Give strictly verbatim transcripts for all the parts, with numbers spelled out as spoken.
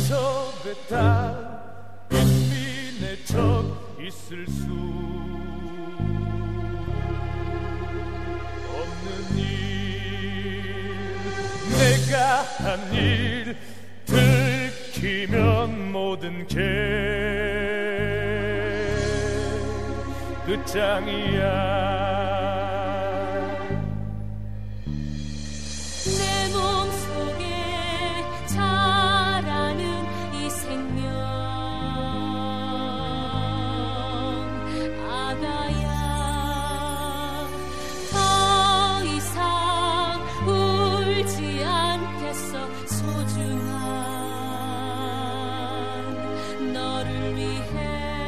약속의 달 빈민의 적 있을 수 없는 일 내가 한 일 들키면 모든 게 끝장이야. 내 몸속에 자라는 이 생명 아가야 더 이상 울지 않겠어. 소중한 너를 위해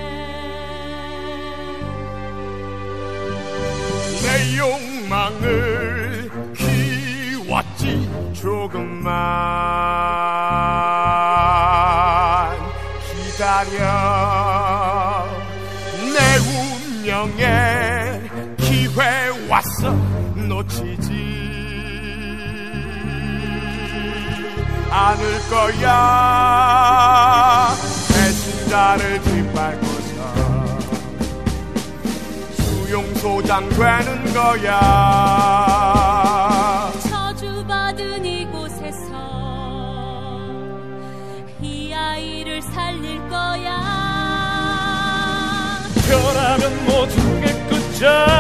내 욕망을 키웠지. 조금만 기다려. 내 운명에 기회 왔어. 놓치지 않을 거야. 배신자를 뒷밟고서 수용소장 되는 거야. 저주받은 이곳에서 이 아이를 살릴 거야. 변하면 모든 게 끝장.